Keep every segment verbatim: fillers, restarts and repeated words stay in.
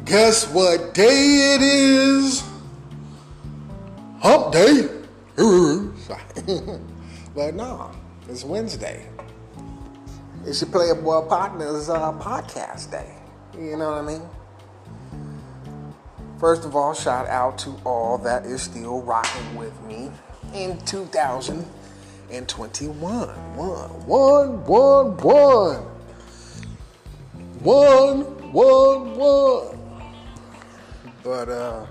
Guess what day it is? Hump day. But no, it's Wednesday. It's your Playboy Partners uh, podcast day. You know what I mean? First of all, shout out to all that is still rocking with me in two thousand twenty-one. One, one, one, one. One, one, one. But, uh,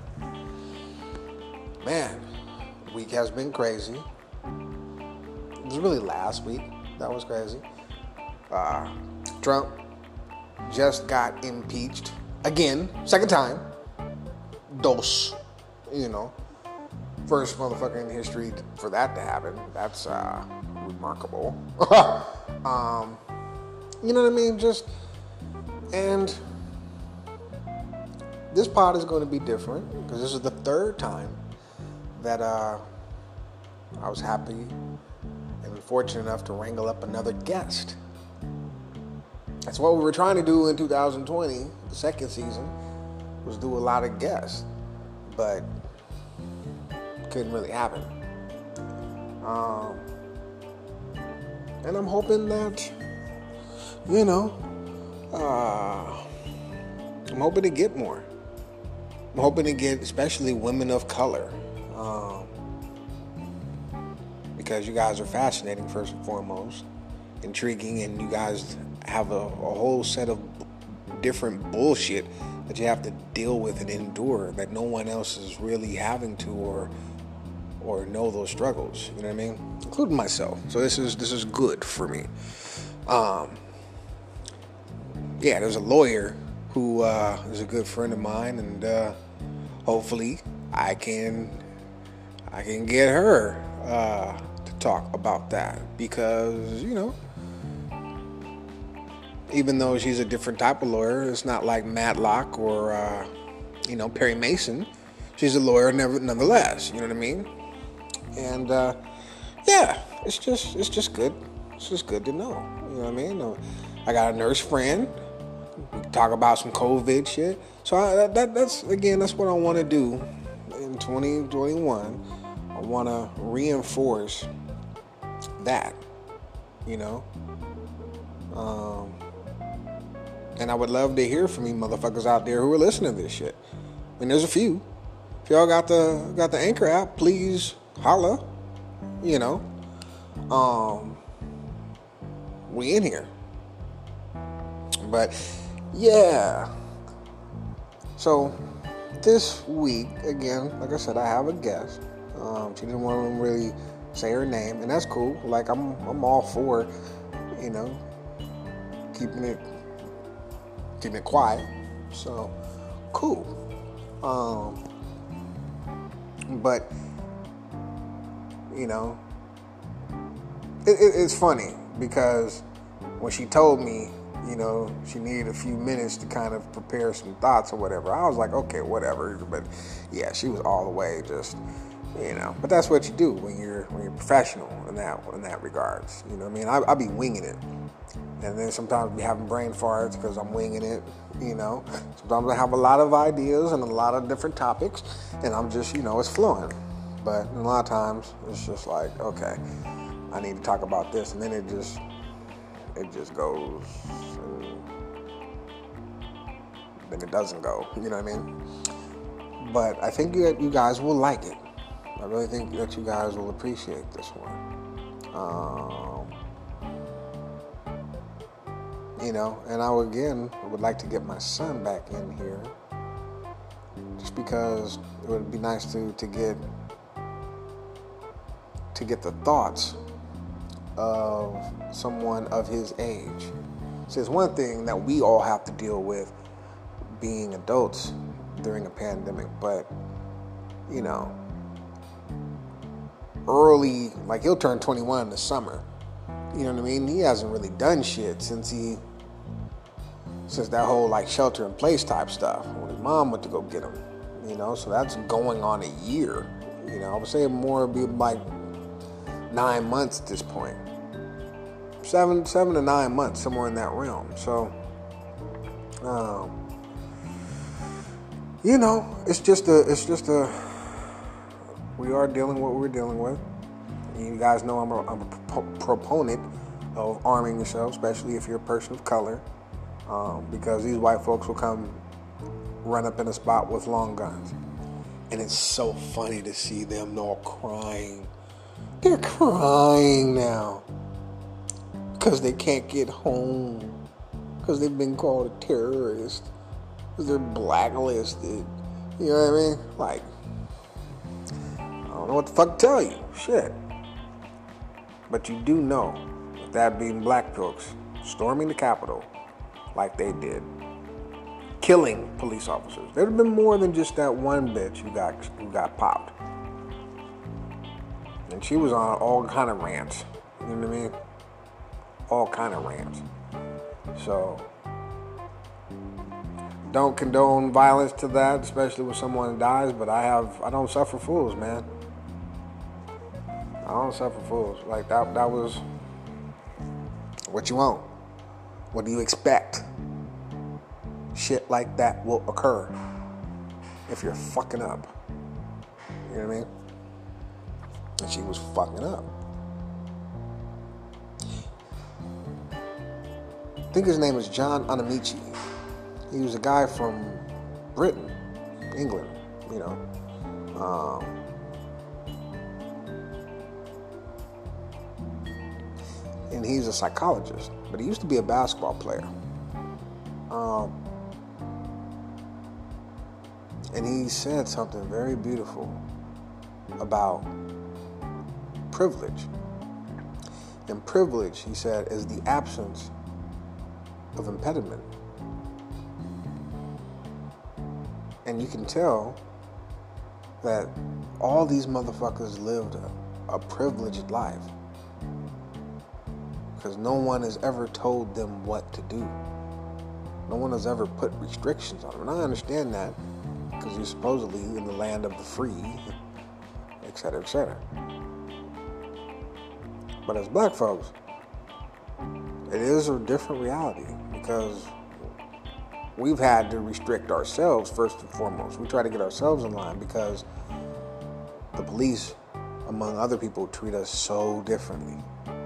man, week has been crazy. It was really last week that was crazy. Uh, Trump just got impeached again, second time. Dos, you know, first motherfucker in history for that to happen. That's uh, remarkable. um, you know what I mean? Just, and this pod is going to be different because this is the third time that uh, I was happy and fortunate enough to wrangle up another guest. That's what we were trying to do in two thousand twenty, the second season, was do a lot of guests, but couldn't really happen. Um, and I'm hoping that, you know, uh, I'm hoping to get more. I'm hoping to get especially women of color, um, because you guys are fascinating first and foremost, intriguing, and you guys have a, a whole set of different bullshit that you have to deal with and endure that no one else is really having to or or know those struggles. You know what I mean? Including myself. So this is this is good for me. Um, yeah, there's a lawyer who uh, is a good friend of mine, and uh, hopefully I can I can get her uh, to talk about that because, you know, even though she's a different type of lawyer, it's not like Matlock or, uh, you know, Perry Mason. She's a lawyer never, nonetheless, you know what I mean? And, uh, yeah, it's just it's just good. It's just good to know, you know what I mean? I got a nurse friend. We can talk about some COVID shit. So I, that, that's, again, that's what I want to do in twenty twenty-one. I want to reinforce that, you know? Um... And I would love to hear from you motherfuckers out there who are listening to this shit. I mean, there's a few. If y'all got the got the Anchor app, please holla. You know. Um, we in here. But, yeah. So, this week, again, like I said, I have a guest. Um, she didn't want to really say her name, and that's cool. Like, I'm I'm all for, you know, keeping it keeping it quiet, so cool. Um, but you know, it, it, it's funny because when she told me, you know, she needed a few minutes to kind of prepare some thoughts or whatever, I was like, okay, whatever. But yeah, she was all the way just, you know. But that's what you do when you're when you're professional in that in that regards. You know what I mean? I I be winging it. And then sometimes I be having brain farts because I'm winging it, you know. Sometimes I have a lot of ideas and a lot of different topics, and I'm just, you know, it's flowing. But a lot of times it's just like, okay, I need to talk about this, and then it just, it just goes, and then it doesn't go. You know what I mean? But I think you you guys will like it. I really think that you guys will appreciate this one. Um, You know, and I would, again would like to get my son back in here, just because it would be nice to, to get to get the thoughts of someone of his age. See, it's one thing that we all have to deal with being adults during a pandemic, but you know, early, like he'll turn twenty-one in the summer. You know what I mean? He hasn't really done shit since he. Since that whole like shelter in place type stuff, when his mom went to go get him, you know, so that's going on a year. You know, I would say more would be like nine months at this point, seven, seven to nine months, somewhere in that realm. So, um, you know, it's just a, it's just a, we are dealing with what we're dealing with. You guys know I'm a, I'm a pro- proponent of arming yourself, especially if you're a person of color, um, because these white folks will come run up in a spot with long guns. And it's so funny to see them all crying. They're crying now because they can't get home, because they've been called a terrorist, because they're blacklisted. You know what I mean? Like, I don't know what the fuck to tell you. Shit. But you do know that being black folks storming the Capitol like they did, killing police officers. There'd have been more than just that one bitch who got who got popped. And she was on all kind of rants. You know what I mean? All kind of rants. So don't condone violence to that, especially when someone dies, but I have I don't suffer fools, man. I don't suffer fools. Like that that was what you want. What do you expect? Shit like that will occur if you're fucking up. You know what I mean? And she was fucking up. I think his name is John Anamichi. He was a guy from Britain, England, you know. Um, and he's a psychologist, but he used to be a basketball player. Um, and he said something very beautiful about privilege. And privilege, he said, is the absence of impediment. And you can tell that all these motherfuckers lived a, a privileged life, because no one has ever told them what to do. No one has ever put restrictions on them. And I understand that, because you're supposedly in the land of the free, et cetera, et cetera. But as black folks, it is a different reality, because we've had to restrict ourselves first and foremost. We try to get ourselves in line because the police, among other people, treat us so differently.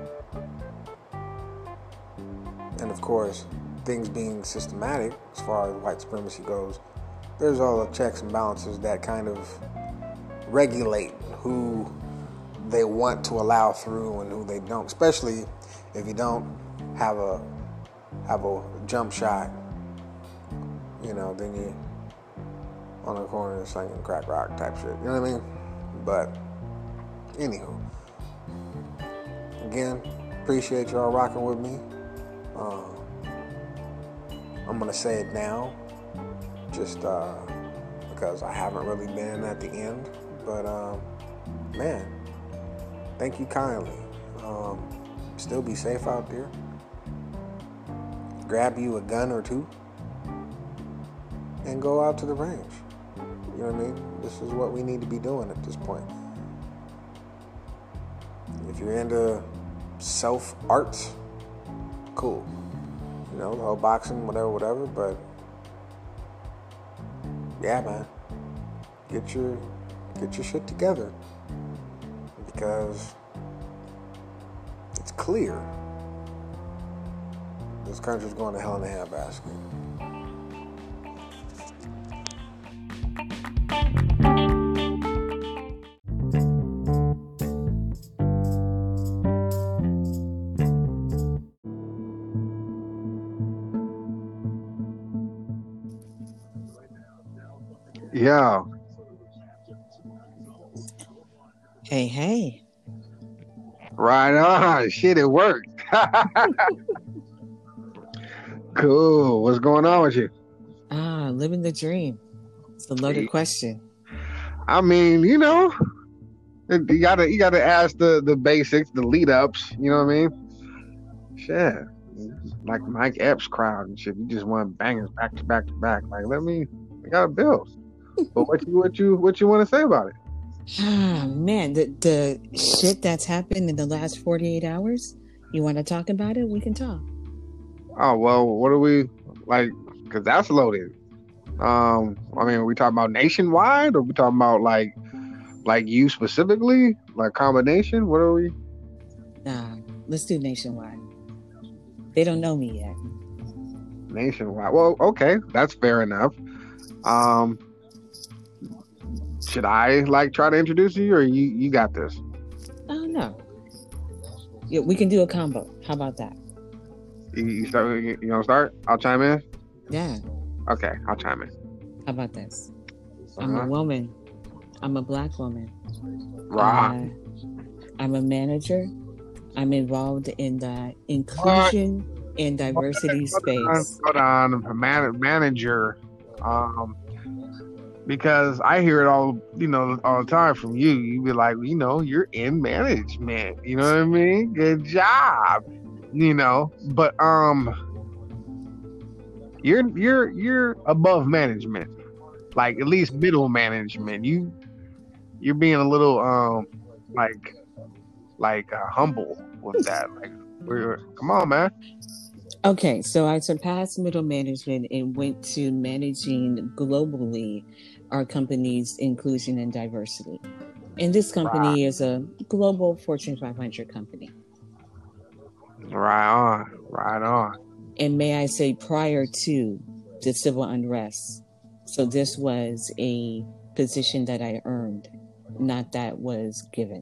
And of course, things being systematic as far as white supremacy goes, there's all the checks and balances that kind of regulate who they want to allow through and who they don't, especially if you don't have a have a jump shot, you know, then you on the corner slinging crack rock type shit, you know what I mean? But anywho, again, appreciate y'all rocking with me. uh, I'm gonna say it now just uh, because I haven't really been at the end, but um, man, thank you kindly. Um, still be safe out there. Grab you a gun or two and go out to the range. You know what I mean? This is what we need to be doing at this point. If you're into self arts, cool. You know, the whole boxing, whatever, whatever, but yeah, man, get your get your shit together, because it's clear this country's going to hell in a handbasket. Yeah. Hey, hey. Right on. Shit, it worked. Cool. What's going on with you? Ah, living the dream. It's a loaded Yeah. question. I mean, you know, you gotta you gotta ask the the basics, the lead ups. You know what I mean? Shit, like Mike Epps crowd and shit. You just want bangers back to back to back. Like, let me. I gotta build. But what you what you what you want to say about it? Ah, man, the the shit that's happened in the last forty-eight hours. You want to talk about it? We can talk. Oh well, what are we like? Because that's loaded. Um, I mean, are we talking about nationwide, or are we talking about like like you specifically, like combination? What are we? Nah, let's do nationwide. They don't know me yet. Nationwide. Well, okay, that's fair enough. Um, should I like try to introduce you, or you you got this? Oh no. Yeah, we can do a combo. How about that? You, you start. You, you gonna start? I'll chime in. Yeah. Okay, I'll chime in. How about this? I'm Uh-huh. a woman. I'm a black woman. Right. Uh, I'm a manager. I'm involved in the inclusion and diversity space. Hold on, hold on. Man, manager. Um, because I hear it all, you know, all the time from you. You be like, you know, you're in management. You know what I mean? Good job. You know, but um, you're you're you're above management, like at least middle management. You you're being a little um, like like uh, humble with that. Like, we're come on, man. Okay, so I surpassed middle management and went to managing globally our company's inclusion and diversity. And this company Right. is a global Fortune five hundred company. Right on, right on. And may I say, prior to the civil unrest. So this was a position that I earned, not that was given.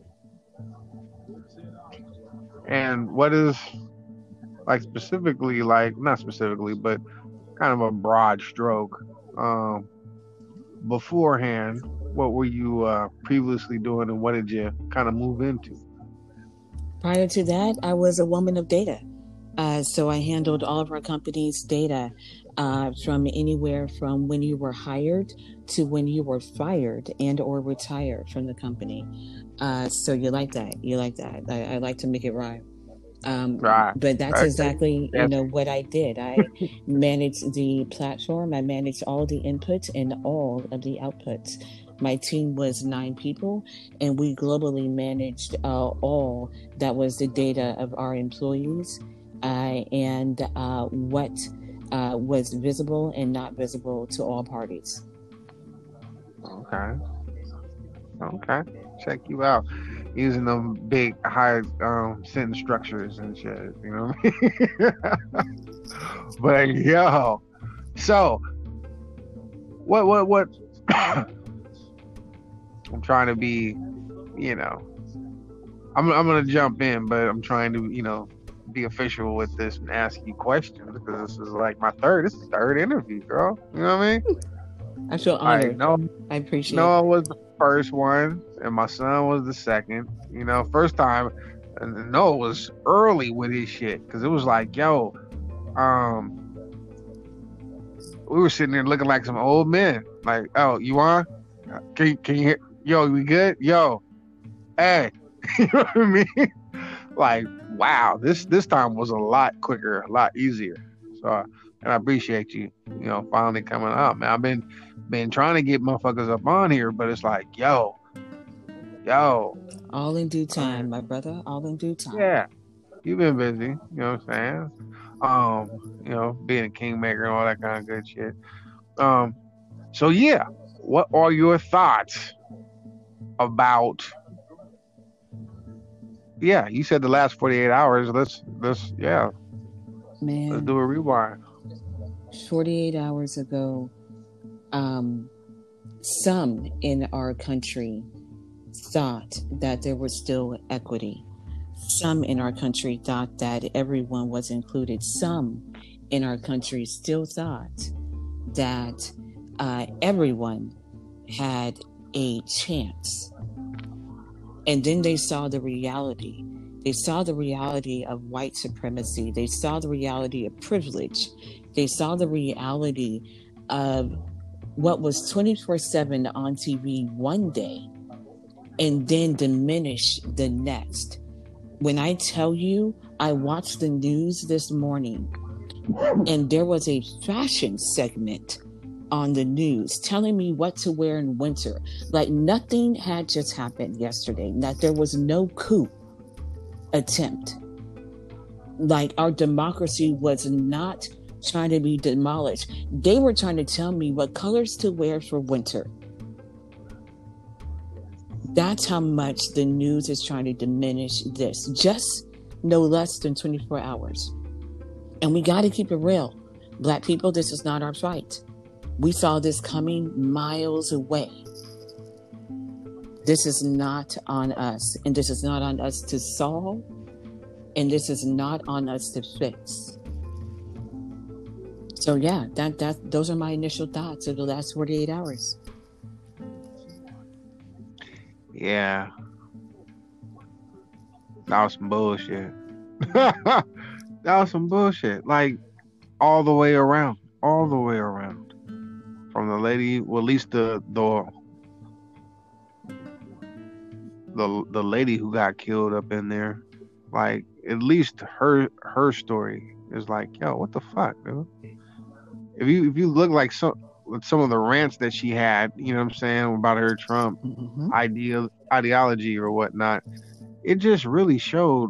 And what is like specifically, like not specifically, but kind of a broad stroke. Um, beforehand, what were you uh, previously doing, and what did you kind of move into? Prior to that, I was a woman of data. Uh, so I handled all of our company's data uh, from anywhere from when you were hired to when you were fired and or retired from the company. Uh, so you like that. You like that. I, I like to make it rhyme. Um, Right. but that's Okay. exactly, you Yes. know, what I did. I managed the platform. I managed all the inputs and all of the outputs. My team was nine people, and we globally managed uh, all that was the data of our employees uh, and uh, what uh, was visible and not visible to all parties. Okay. Okay. Check you out. Using them big high um, sentence structures and shit. You know what I mean? But yo, so what? What? What? I'm trying to be, you know, I'm I'm gonna jump in, but I'm trying to, you know, be official with this and ask you questions because this is like my third. This is the third interview, girl. You know what I mean? I feel I honored. know I appreciate Noah it. was the first one, and my son was the second. You know, first time, and Noah was early with his shit because it was like, yo, um, we were sitting there looking like some old men. Like, oh, you on? Can you, can you hear? Yo, we good? Yo, hey, you know what I mean? Like, wow, this this time was a lot quicker, a lot easier. So, uh, and I appreciate you, you know, finally coming up, man. I've been been trying to get motherfuckers up on here, but it's like, yo, yo, All in due time, my brother. All in due time. yeah, you've been busy, you know what I'm saying? Um, you know, being a kingmaker and all that kind of good shit. Um, so yeah, what are your thoughts about? Yeah, you said the last forty-eight hours. Let's let's yeah, let's Man, do a rewind. forty-eight hours ago, um, some in our country thought that there was still equity. Some in our country thought that everyone was included. Some in our country still thought that uh, everyone had a chance. And then they saw the reality. They saw the reality of white supremacy. They saw the reality of privilege. They saw the reality of what was twenty-four seven on T V one day and then diminish the next. When I tell you, I watched the news this morning and there was a fashion segment on the news telling me what to wear in winter. Like nothing had just happened yesterday. That there was no coup attempt. Like our democracy was not trying to be demolished. They were trying to tell me what colors to wear for winter. That's how much the news is trying to diminish this. Just no less than twenty-four hours. And we got to keep it real. Black people, this is not our fight. We saw this coming miles away. This is not on us. And this is not on us to solve. And this is not on us to fix. So yeah, that that those are my initial thoughts of the last forty-eight hours. Yeah. That was some bullshit. That was some bullshit. Like, all the way around. All the way around. From the lady, well, at least the the the, the lady who got killed up in there. Like, at least her her story is like, yo, what the fuck, dude? If you if you look like some some of the rants that she had, you know what I'm saying, about her Trump mm-hmm. ideal ideology or whatnot, it just really showed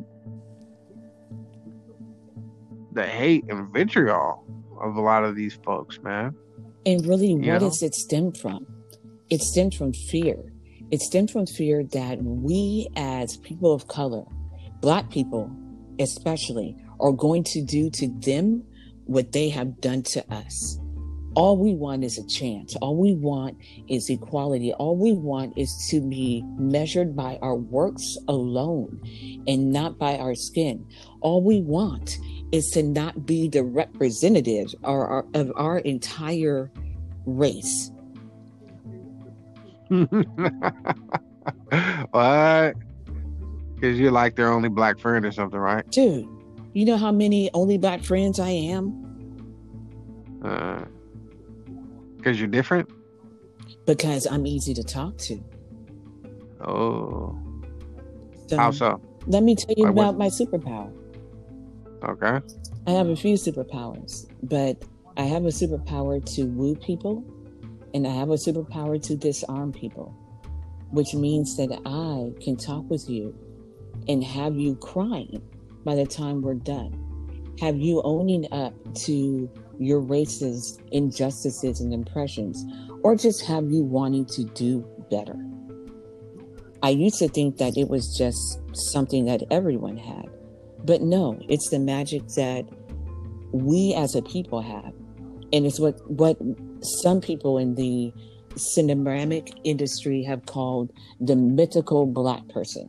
the hate and vitriol of a lot of these folks, man. And really, you what know? does it stem from? It stems from fear. It stems from fear that we as people of color, Black people especially, are going to do to them what they have done to us. All we want is a chance. All we want is equality. All we want is to be measured by our works alone and not by our skin. All we want is to not be the representative of our, of our entire race. What? Because you're like their only Black friend or something, right? Dude, you know how many only Black friends I am? Uh, because you're different? Because I'm easy to talk to. Oh. So, how so? Let me tell you like about what? my superpower. Okay. I have a few superpowers, but I have a superpower to woo people, and I have a superpower to disarm people, which means that I can talk with you and have you crying by the time we're done. Have you owning up to your racist injustices and impressions, or just have you wanting to do better. I used to think that it was just something that everyone had, but no, it's the magic that we as a people have. And it's what, what some people in the cinematic industry have called the mythical Black person.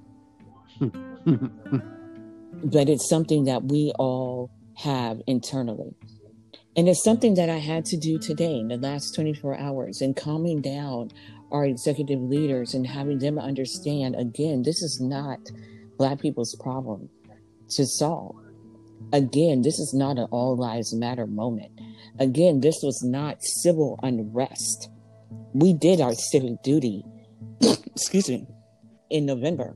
But it's something that we all have internally. And it's something that I had to do today in the last twenty-four hours, and calming down our executive leaders and having them understand, again, this is not Black people's problem to solve. Again, this is not an all lives matter moment. Again, this was not civil unrest. We did our civic duty, excuse me, in November.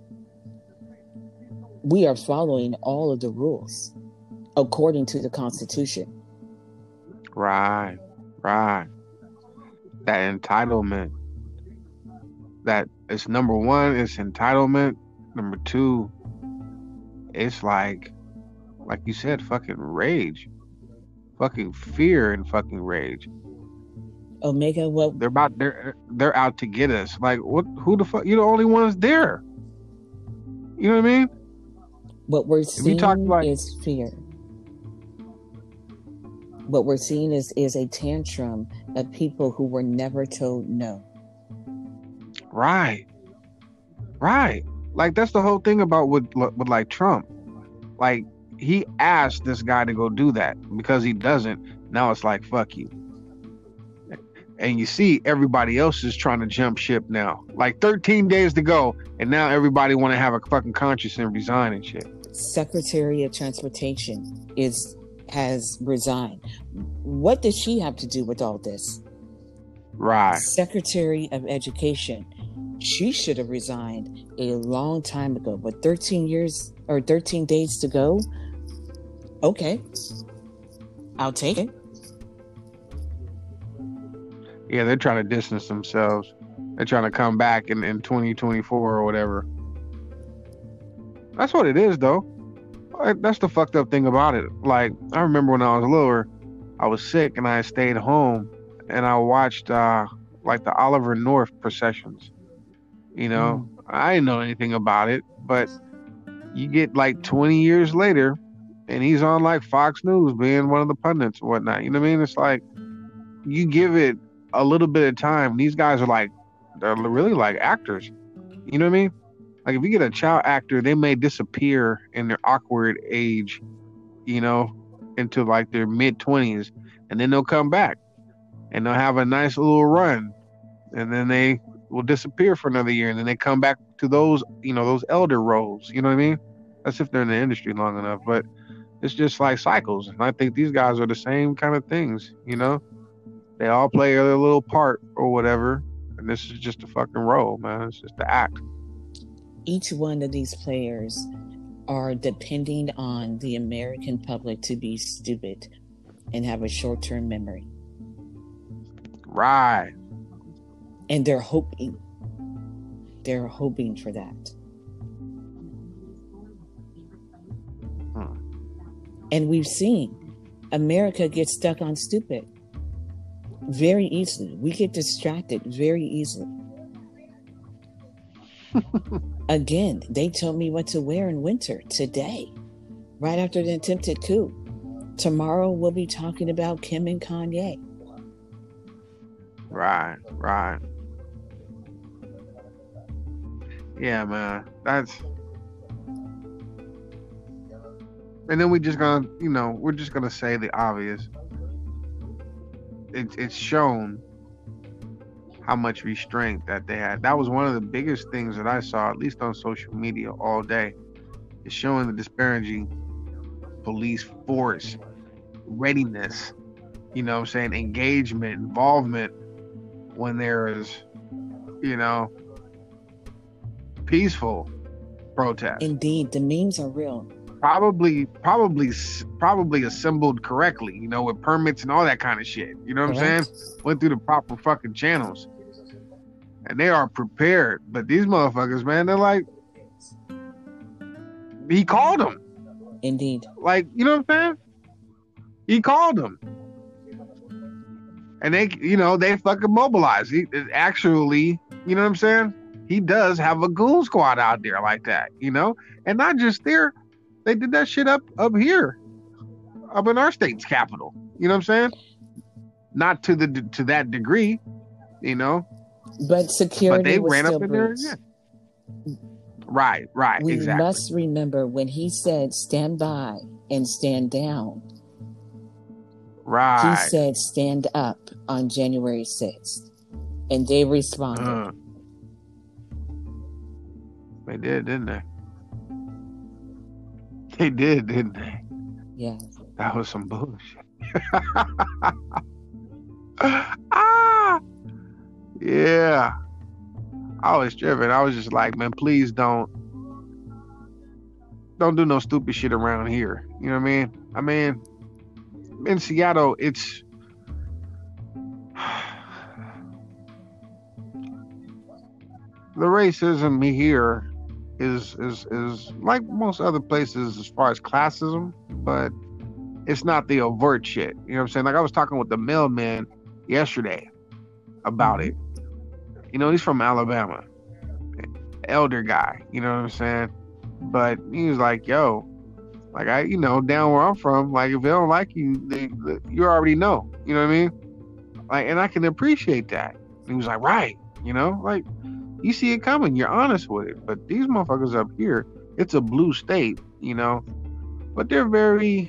We are following all of the rules according to the Constitution. Right, right. That entitlement. That it's number one, it's entitlement. Number two, it's like, like you said, fucking rage. Fucking fear and fucking rage. Omega, what? They're about, they're, they're out to get us. Like, what, who the fuck? You're the only ones there. You know what I mean? What we're seeing like, is fear. What we're seeing is, is a tantrum of people who were never told no. Right. Right. Like, that's the whole thing about with, with like Trump. Like, he asked this guy to go do that. Because he doesn't, now it's like, fuck you. And you see everybody else is trying to jump ship now. Like thirteen days to go, and now everybody want to have a fucking conscience and resign and shit. Secretary of Transportation is has resigned. What does she have to do with all this? Right. Secretary of Education. She should have resigned a long time ago. But thirteen years or thirteen days to go? Okay. I'll take it. Yeah, they're trying to distance themselves. They're trying to come back in, in twenty twenty-four or whatever. That's what it is, though. Like, that's the fucked up thing about it. Like, I remember when I was littler, I was sick and I stayed home and I watched uh like the Oliver North processions. You know, Mm. I didn't know anything about it, but you get like twenty years later and he's on like Fox News being one of the pundits and whatnot. You know what I mean? It's like you give it a little bit of time. These guys are like, they're really like actors. You know what I mean? Like if you get a child actor, they may disappear in their awkward age, you know, into like their mid twenties, and then they'll come back and they'll have a nice little run, and then they will disappear for another year, and then they come back to those, you know, those elder roles. You know what I mean? That's if they're in the industry long enough, but it's just like cycles. And I think these guys are the same kind of things, you know? They all play their little part or whatever, and this is just a fucking role, man. It's just the act. Each one of these players are depending on the American public to be stupid and have a short-term memory. Right. And they're hoping. They're hoping for that. Hmm. And we've seen America get stuck on stupid very easily. We get distracted very easily. Again, they told me what to wear in winter today, right after the attempted coup. Tomorrow we'll be talking about Kim and Kanye. Right, right. Yeah, man. That's and then we just gonna, you know, we're just gonna say the obvious. It's it's shown how much restraint that they had. That was one of the biggest things that I saw, at least on social media all day. It's showing the disparaging police force, readiness, you know what I'm saying, engagement, involvement when there is, you know, peaceful protest. Indeed, the memes are real. Probably, probably, probably assembled correctly, you know, with permits and all that kind of shit. You know what Correct. I'm saying? Went through the proper fucking channels. And they are prepared. But these motherfuckers, man, they're like, he called them. Indeed. Like, you know what I'm saying? He called them. And they, you know, they fucking mobilized. He actually, you know what I'm saying? He does have a goon squad out there like that, you know? And not just there, they did that shit up up here, up in our state's capital. You know what I'm saying? Not to the to that degree, you know. But security But they was ran still up in there breached. again. Right, right, We exactly. must remember when he said stand by and stand down, Right. he said stand up on January sixth. And they responded. Uh, they did, didn't they? They did, didn't they? Yeah. That was some bullshit. ah, yeah. I was tripping. I was just like, man, please don't, don't do no stupid shit around here. You know what I mean? I mean, in Seattle, it's the racism here is is is like most other places as far as classism, but it's not the overt shit. You know what I'm saying? Like I was talking with the mailman yesterday about it. You know, he's from Alabama, elder guy. You know what I'm saying? But he was like, "Yo, like I, you know, down where I'm from, like if they don't like you, they, they, you already know. You know what I mean? Like, and I can appreciate that." And he was like, "Right, you know, like." You see it coming, you're honest with it. But these motherfuckers up here, it's a blue state, you know, but they're very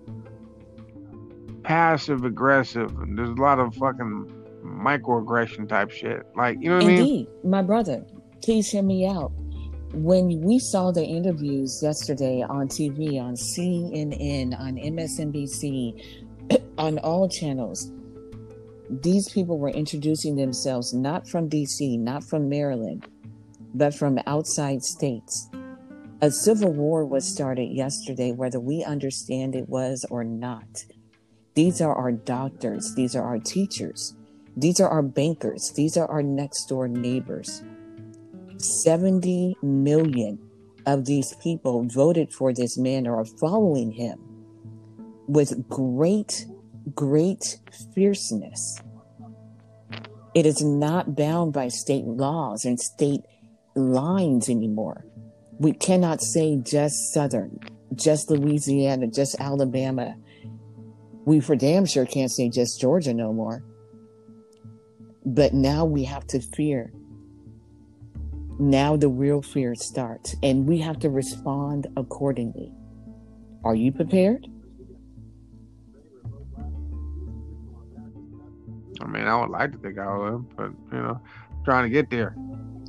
passive aggressive, and there's a lot of fucking microaggression type shit. Like, you know what I mean? Indeed, my brother, please hear me out. When we saw the interviews yesterday on T V, on C N N, on M S N B C, on all channels, these people were introducing themselves not from D C, not from Maryland, but from outside states. A civil war was started yesterday, whether we understand it was or not. These are our doctors. These are our teachers. These are our bankers. These are our next door neighbors. seventy million of these people voted for this man or are following him with great, great fierceness. It is not bound by state laws and state lines anymore. We cannot say just Southern, just Louisiana, just Alabama. We for damn sure can't say just Georgia no more. But now we have to fear. Now the real fear starts, and we have to respond accordingly. Are you prepared? I mean, I would like to think I would, but, you know, trying to get there.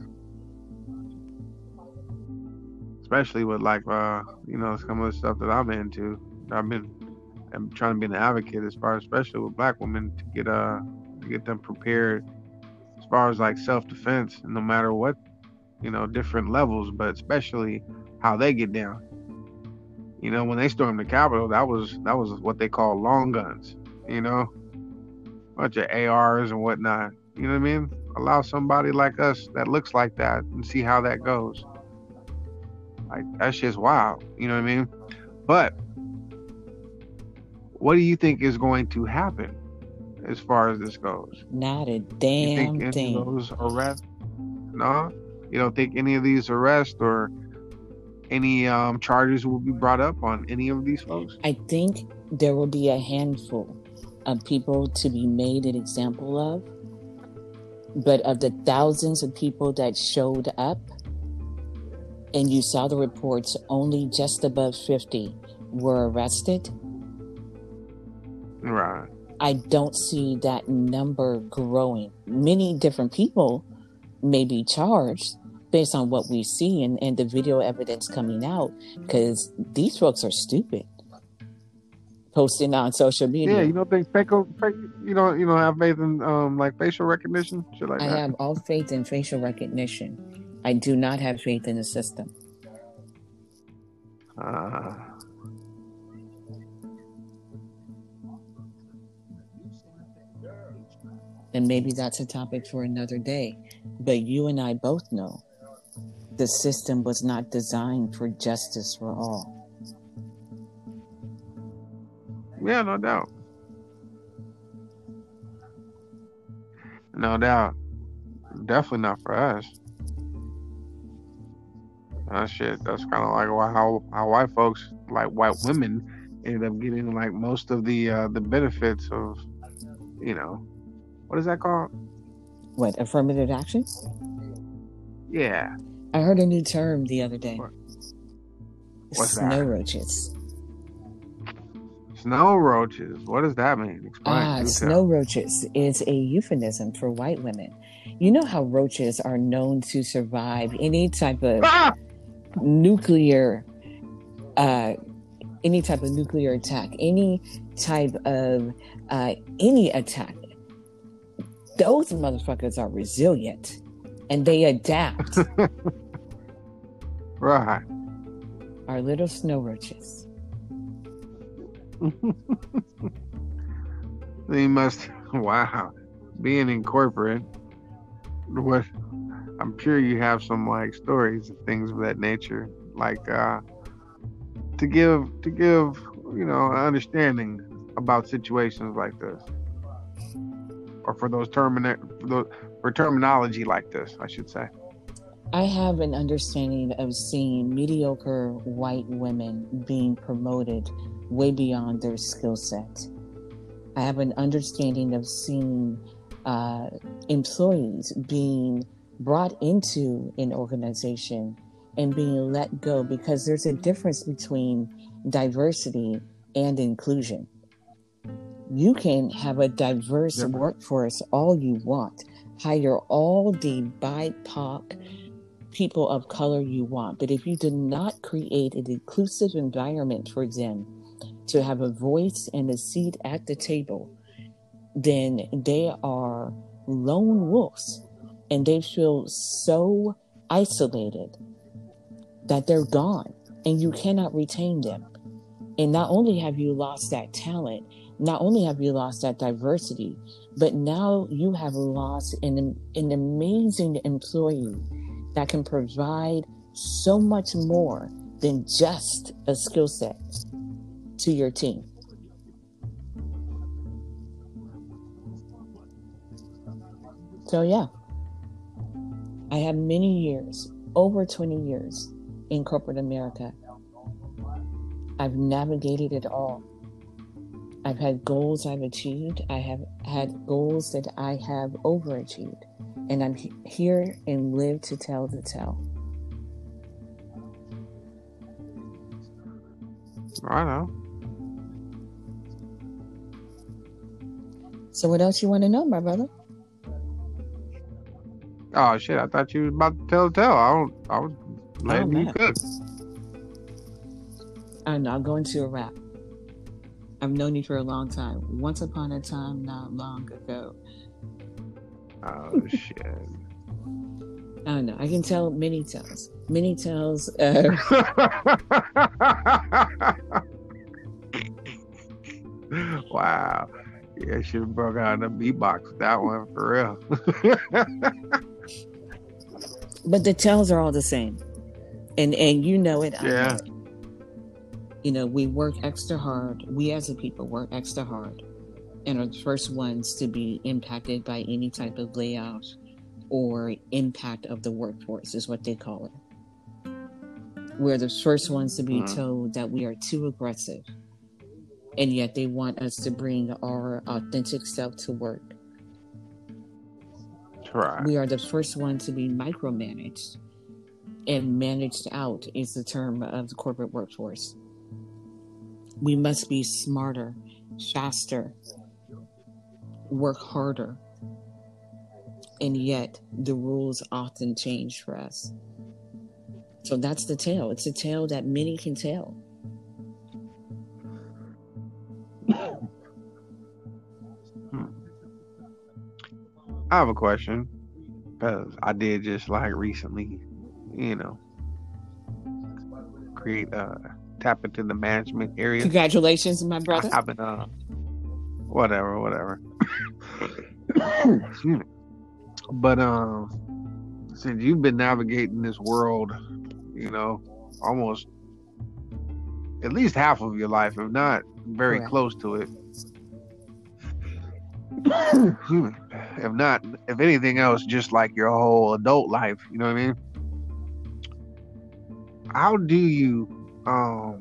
Especially with, like, uh, you know, some of the stuff that I'm into. I've been I'm trying to be an advocate as far as, especially with black women, to get uh to get them prepared as far as, like, self-defense, no matter what, you know, different levels, but especially how they get down. You know, when they stormed the Capitol, that was that was what they call long guns, you know, bunch of A Rs and whatnot. You know what I mean? Allow somebody like us that looks like that and see how that goes. Like, that shit's wild. You know what I mean? But what do you think is going to happen as far as this goes? Not a You damn think any thing. of those arrests? No? You don't think any of these arrests or any um, charges will be brought up on any of these folks? I think there will be a handful of people to be made an example of, but of the thousands of people that showed up, and you saw the reports, only just above fifty were arrested. Right. I don't see that number growing. Many different people may be charged based on what we see and, and the video evidence coming out, because these folks are stupid. Posting on social media. Yeah, you don't think fake, fake you don't you don't have faith in um like facial recognition, shit like I that? have all faith in facial recognition. I do not have faith in the system. Uh, And maybe that's a topic for another day. But you and I both know the system was not designed for justice for all. yeah, no doubt. No doubt. Definitely not for us. That shit, that's kind of like why how, how white folks, like white women, ended up getting like most of the uh, the benefits of, you know, what is that called? What, affirmative action? Yeah. I heard a new term the other day. What? What's Snow that? roaches. Snow roaches. What does that mean? Explain. Ah, Do tell. snow roaches is a euphemism for white women. You know how roaches are known to survive any type of Ah! nuclear, uh, any type of nuclear attack, any type of uh, any attack. Those motherfuckers are resilient, and they adapt. Right. Our little snow roaches. They must. Wow. Being in corporate, what? I'm sure you have some like stories and things of that nature, like uh, to give to give you know an understanding about situations like this, or for those termina- for, those, for terminology like this, I should say. I have an understanding of seeing mediocre white women being promoted way beyond their skill set. I have an understanding of seeing uh, employees being brought into an organization and being let go, because there's a difference between diversity and inclusion. You can have a diverse Yep. workforce all you want, hire all the B I P O C people of color you want, but if you do not create an inclusive environment for them to have a voice and a seat at the table, then they are lone wolves, and they feel so isolated that they're gone, and you cannot retain them. And not only have you lost that talent, not only have you lost that diversity, but now you have lost an, an amazing employee that can provide so much more than just a skill set to your team. So yeah, I have many years, over twenty years in corporate America. I've navigated it all. I've had goals I've achieved. I have had goals that I have overachieved. And I'm he- here and live to tell the tale. I know. So what else you want to know, my brother? Oh shit! I thought you was about to tell the tale. I don't. I was letting Oh, you man. cook. I'm not going to a rap. I've known you for a long time. Once upon a time, not long ago. Oh shit! I don't know. I can tell many tales. Many tales. Uh, Wow. Yeah, should have broke out in the beatbox with that one for real. but the tales are all the same. And and you know it. I know Yeah. it. You know, we work extra hard. We as a people work extra hard and are the first ones to be impacted by any type of layoff or impact of the workforce is what they call it. We're the first ones to be Mhm. told that we are too aggressive. And yet they want us to bring our authentic self to work. Right. We are the first one to be micromanaged. And managed out is the term of the corporate workforce. We must be smarter, faster, work harder. And yet the rules often change for us. So that's the tale. It's a tale that many can tell. I have a question because I did just like recently, you know, create uh tap into the management area. Congratulations, my brother. I, I've been uh whatever, whatever. Excuse me. But um, since you've been navigating this world, you know, almost at least half of your life, if not very Correct. close to it. Excuse me. If not, if anything else, just like your whole adult life, you know what I mean? How do you um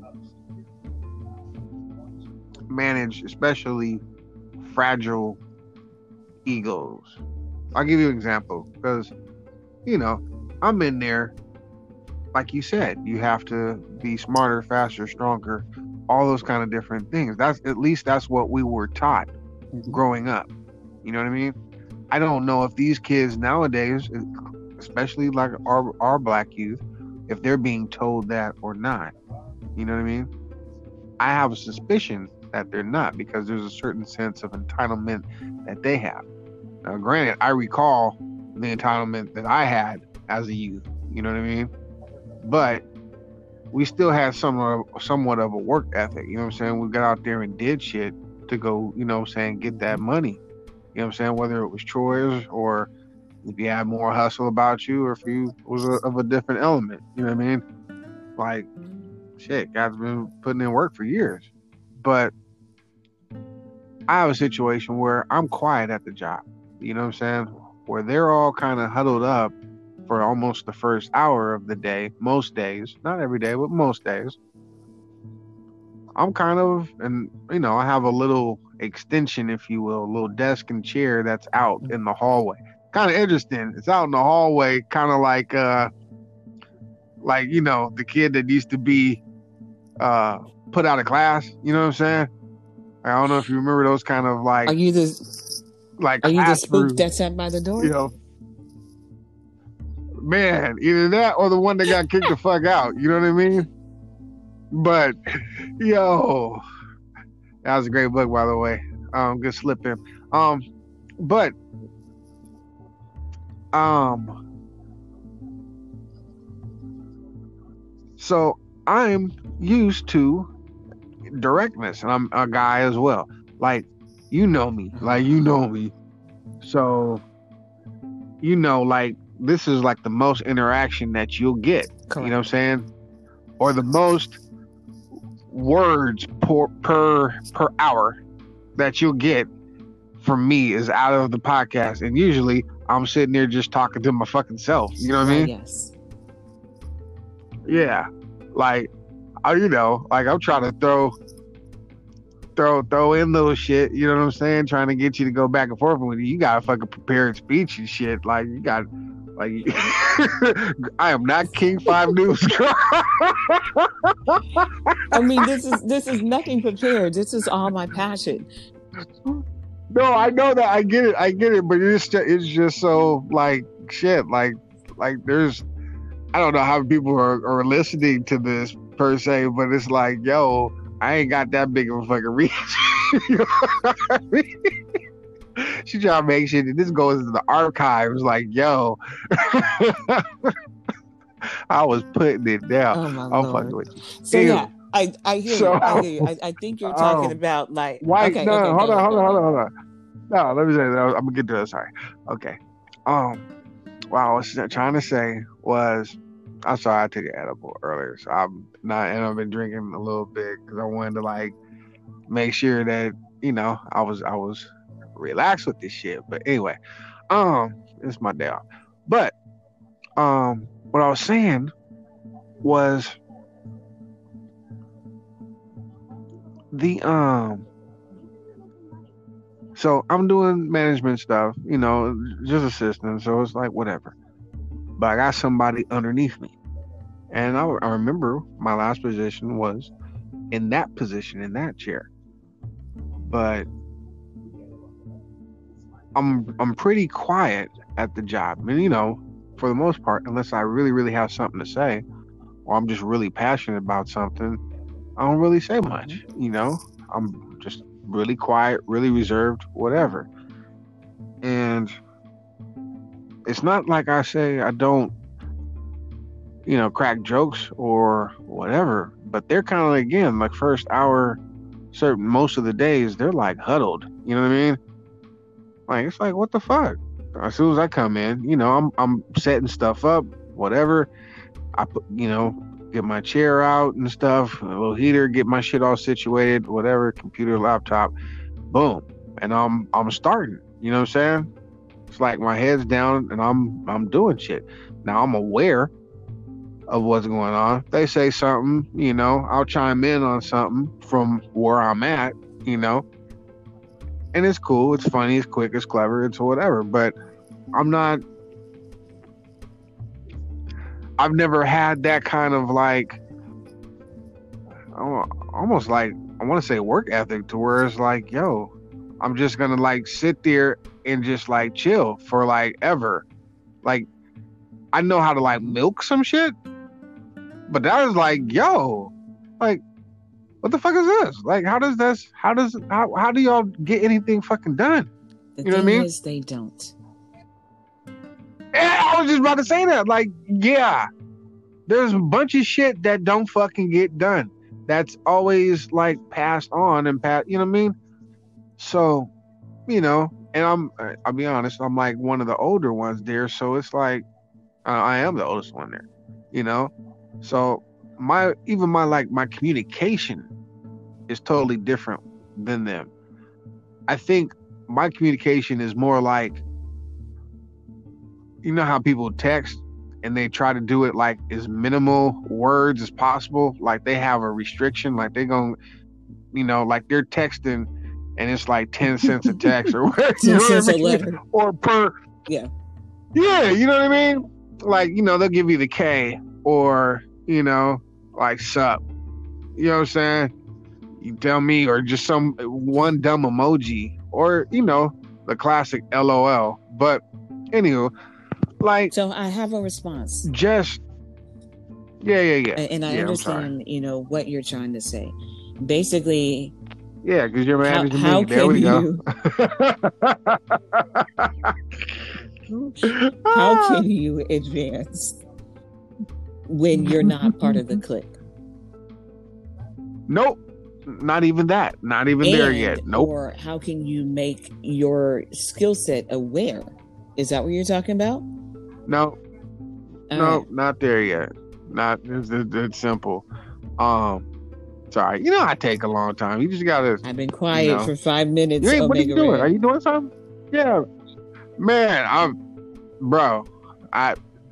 manage, especially fragile egos? I'll give you an example because, you know, I'm in there. Like you said, you have to be smarter, faster, stronger, all those kind of different things. That's at least that's what we were taught Mhm. growing up. You know what I mean? I don't know if these kids nowadays, especially like our our black youth, if they're being told that or not. You know what I mean? I have a suspicion that they're not because there's a certain sense of entitlement that they have. Now, granted, I recall the entitlement that I had as a youth. You know what I mean? But we still had somewhat of, somewhat of a work ethic. You know what I'm saying? We got out there and did shit to go, you know what I'm saying, get that money. You know what I'm saying? Whether it was chores or if you had more hustle about you or if you was a, of a different element. You know what I mean? Like, shit, God's been putting in work for years. But I have a situation where I'm quiet at the job. You know what I'm saying? Where they're all kind of huddled up for almost the first hour of the day, most days, not every day, but most days. I'm kind of, and you know, I have a little extension, if you will, a little desk and chair that's out in the hallway. Kind of interesting. It's out in the hallway, kind of like, uh, like, you know, the kid that used to be uh, put out of class. You know what I'm saying? I don't know if you remember those kind of like, Are you the like are you the classroom, spook that sat by the door? you know. Man, either that or the one that got kicked the fuck out. You know what I mean? But yo, that was a great book, by the way. Um, good slip in. Um, but um, so I'm used to directness, and I'm a guy as well. Like, you know me, like you know me. So, you know, like this is like the most interaction that you'll get. Correct. You know what I'm saying? Or the most words per per per hour that you'll get from me is out of the podcast, and usually I'm sitting there just talking to my fucking self. You know what I mean? Yes. Yeah, like, I, you know, like I'm trying to throw, throw, throw in little shit. You know what I'm saying? Trying to get you to go back and forth with you. You got to fucking prepare a speech and shit. Like you got, like, I am not King Five News. I mean, this is this is nothing prepared. This is all my passion. No, I know that. I get it. I get it. But it's just, it's just so like shit. Like, like there's, I don't know how people are, are listening to this per se, but it's like, yo, I ain't got that big of a fucking reach. You know what I mean? She trying to make sure that this goes into the archives. Like, yo, I was putting it down. Oh my I'm Lord. fucking with you. So Ew. yeah, I I hear So- you. I hear you. I, I think you're talking um, about like Why? okay, no, okay, hold go on, ahead, hold go on, hold ahead. on, hold on. No, let me say that. I'm gonna get to that. Sorry. Okay. Um, what I was trying to say was, I'm sorry, I took an edible earlier, so I'm not, and I've been drinking a little bit because I wanted to like make sure that you know I was I was relaxed with this shit. But anyway, um, it's my day off. But um, what I was saying was the um. So I'm doing management stuff, you know, just assistant. So it's like whatever. But I got somebody underneath me, and I, I remember my last position was in that position in that chair. But I'm I'm pretty quiet at the job, and you know, for the most part, unless I really really have something to say, or I'm just really passionate about something, I don't really say much. You know, I'm just really quiet, really reserved, whatever. And it's not like I say I don't, you know, crack jokes or whatever, but they're kind of like, again, like first hour, certain most of the days, they're like huddled. You know what I mean? Like, it's like, what the fuck? As soon as I come in, you know, I'm I'm setting stuff up, whatever. I put, you know, get my chair out and stuff, a little heater, get my shit all situated, whatever, computer, laptop, boom, and I'm I'm starting. You know what I'm saying? It's like my head's down and I'm I'm doing shit. Now I'm aware of what's going on. They say something, you know, I'll chime in on something from where I'm at, you know, and it's cool, it's funny, it's quick, it's clever, it's whatever. But I'm not. I've never had that kind of like, almost like, I want to say work ethic to where it's like, yo, I'm just going to like sit there and just like chill for like ever. Like, I know how to like milk some shit, but that is like, yo, like, what the fuck is this? Like, how does this, how does, how, how do y'all get anything fucking done? The You know what I thing mean? is, they don't. Yeah, I was just about to say that. Like, yeah, there's a bunch of shit that don't fucking get done. That's always like passed on and passed. You know what I mean? So, you know, and I'm, I'll be honest, I'm like one of the older ones there. So it's like, uh, I am the oldest one there. You know, so my even my like my communication is totally different than them. I think my communication is more like, you know how people text and they try to do it like as minimal words as possible. Like they have a restriction, like they're going, you know, like they're texting and it's like ten cents a text or whatever. You ten know what cents I a mean? letter. Or per. Yeah. Yeah, you know what I mean? Like, you know, they'll give you the K or, you know, like sup. You know what I'm saying? You tell me, or just some one dumb emoji, or, you know, the classic L O L. But anywho, like, So I have a response. just, yeah, yeah, yeah. A- And I yeah, I'm sorry. understand, you know, what you're trying to say. Basically, Yeah, because you're how, mad at how me. There can we go. you how can you advance when you're not part of the clique? Nope. Not even that. Not even there And- yet. Nope. Or how can you make your skill set aware? Is that what you're talking about? No, All no, right. not there yet. Not it's, it's, it's simple. Um, sorry. You know I take a long time. You just gotta, I've been you quiet know. for five You minutes, ain't. What are you Omega doing? Are Red. you doing something? Yeah, man. I'm, bro. I.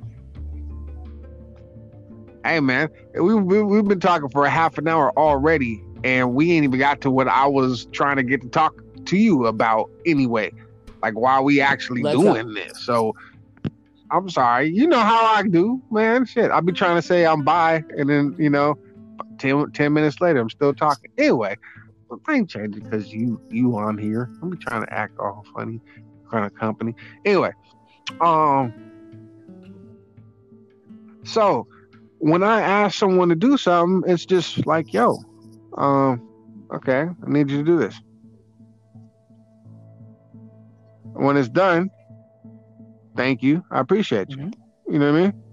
Hey, man. We, we we've been talking for a half an hour already, and we ain't even got to what I was trying to get to talk to you about anyway. Like, why we actually Let's go. doing this? So I'm sorry. You know how I do, man. Shit. I be trying to say I'm bi, and then you know, ten, ten minutes later, I'm still talking. Anyway, I ain't changing because you you on here. I'm be trying to act all funny, kind of company. Anyway, um, so when I ask someone to do something, it's just like, yo, um, okay, I need you to do this. When it's done, thank you. I appreciate you. Mm-hmm. You know what I mean?